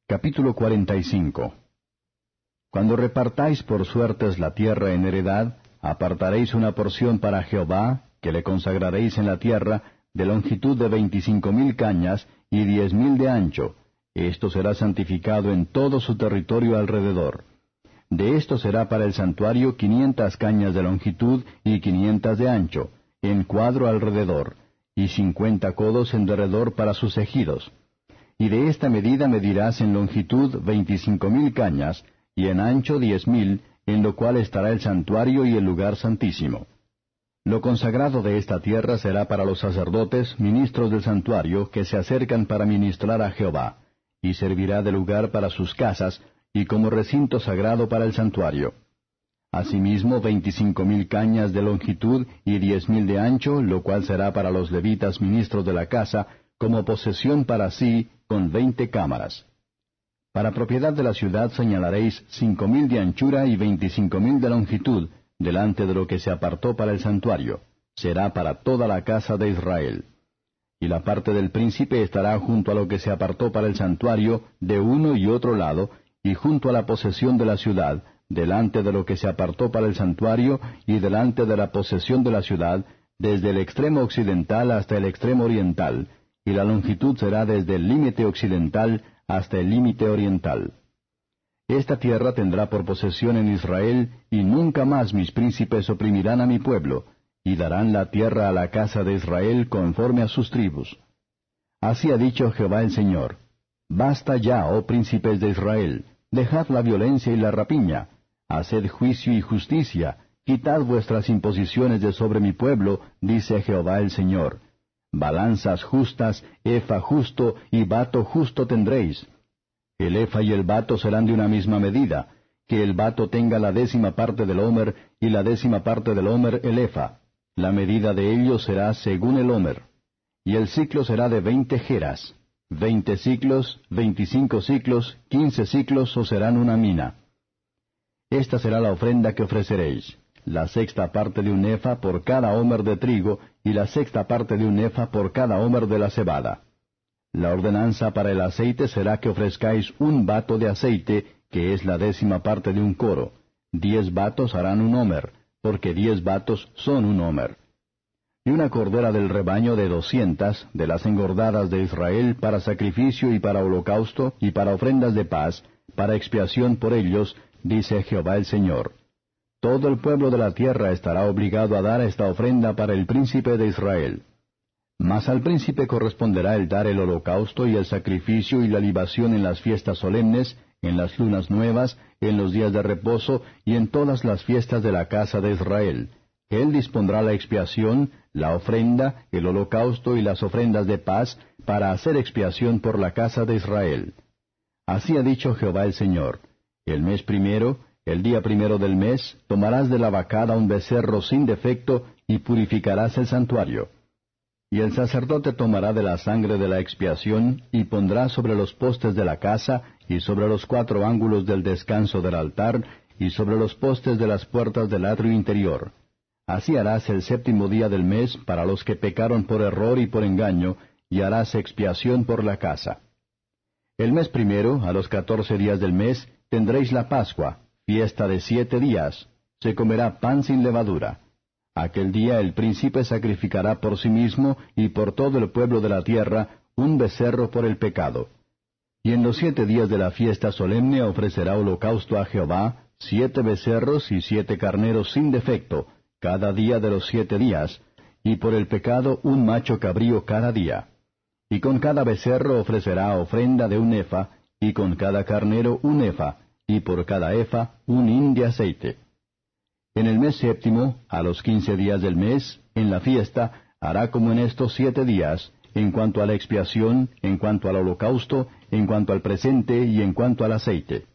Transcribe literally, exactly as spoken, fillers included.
Capítulo cuarenta y cinco. Cuando repartáis por suertes la tierra en heredad, apartaréis una porción para Jehová, que le consagraréis en la tierra, de longitud de veinticinco mil cañas y diez mil de ancho. Esto será santificado en todo su territorio alrededor. De esto será para el santuario quinientas cañas de longitud y quinientas de ancho, en cuadro alrededor, y cincuenta codos en derredor para sus ejidos. Y de esta medida medirás en longitud veinticinco mil cañas, y en ancho diez mil, en lo cual estará el santuario y el lugar santísimo. Lo consagrado de esta tierra será para los sacerdotes, ministros del santuario, que se acercan para ministrar a Jehová, y servirá de lugar para sus casas, y como recinto sagrado para el santuario. Asimismo veinticinco mil cañas de longitud y diez mil de ancho, lo cual será para los levitas ministros de la casa, como posesión para sí, con veinte cámaras. Para propiedad de la ciudad señalaréis cinco mil de anchura y veinticinco mil de longitud, delante de lo que se apartó para el santuario. Será para toda la casa de Israel. Y la parte del príncipe estará junto a lo que se apartó para el santuario, de uno y otro lado, y junto a la posesión de la ciudad, delante de lo que se apartó para el santuario, y delante de la posesión de la ciudad, desde el extremo occidental hasta el extremo oriental, y la longitud será desde el límite occidental hasta el límite oriental. Esta tierra tendrá por posesión en Israel, y nunca más mis príncipes oprimirán a mi pueblo, y darán la tierra a la casa de Israel conforme a sus tribus. Así ha dicho Jehová el Señor: Basta ya, oh príncipes de Israel, dejad la violencia y la rapiña, haced juicio y justicia, quitad vuestras imposiciones de sobre mi pueblo, dice Jehová el Señor. Balanzas justas, efa justo y bato justo tendréis. El efa y el bato serán de una misma medida, que el bato tenga la décima parte del homer, y la décima parte del homer el efa. La medida de ellos será según el homer. Y el ciclo será de veinte geras. Veinte ciclos, veinticinco ciclos, quince ciclos os serán una mina. Esta será la ofrenda que ofreceréis: la sexta parte de un efa por cada homer de trigo, y la sexta parte de un efa por cada homer de la cebada. La ordenanza para el aceite será que ofrezcáis un bato de aceite, que es la décima parte de un coro. Diez batos harán un homer, porque diez batos son un homer. Y una cordera del rebaño de doscientas, de las engordadas de Israel, para sacrificio y para holocausto, y para ofrendas de paz, para expiación por ellos, dice Jehová el Señor. Todo el pueblo de la tierra estará obligado a dar esta ofrenda para el príncipe de Israel. Mas al príncipe corresponderá el dar el holocausto y el sacrificio y la libación en las fiestas solemnes, en las lunas nuevas, en los días de reposo y en todas las fiestas de la casa de Israel. Él dispondrá la expiación, la ofrenda, el holocausto y las ofrendas de paz, para hacer expiación por la casa de Israel. Así ha dicho Jehová el Señor: El mes primero, el día primero del mes, tomarás de la vacada un becerro sin defecto, y purificarás el santuario. Y el sacerdote tomará de la sangre de la expiación, y pondrá sobre los postes de la casa, y sobre los cuatro ángulos del descanso del altar, y sobre los postes de las puertas del atrio interior. Así harás el séptimo día del mes para los que pecaron por error y por engaño, y harás expiación por la casa. El mes primero, a los catorce días del mes, tendréis la Pascua, fiesta de siete días. Se comerá pan sin levadura. Aquel día el príncipe sacrificará por sí mismo y por todo el pueblo de la tierra un becerro por el pecado. Y en los siete días de la fiesta solemne ofrecerá holocausto a Jehová, siete becerros y siete carneros sin defecto, cada día de los siete días, y por el pecado un macho cabrío cada día. Y con cada becerro ofrecerá ofrenda de un efa, y con cada carnero un efa, y por cada efa un hin de aceite. En el mes séptimo, a los quince días del mes, en la fiesta, hará como en estos siete días, en cuanto a la expiación, en cuanto al holocausto, en cuanto al presente y en cuanto al aceite.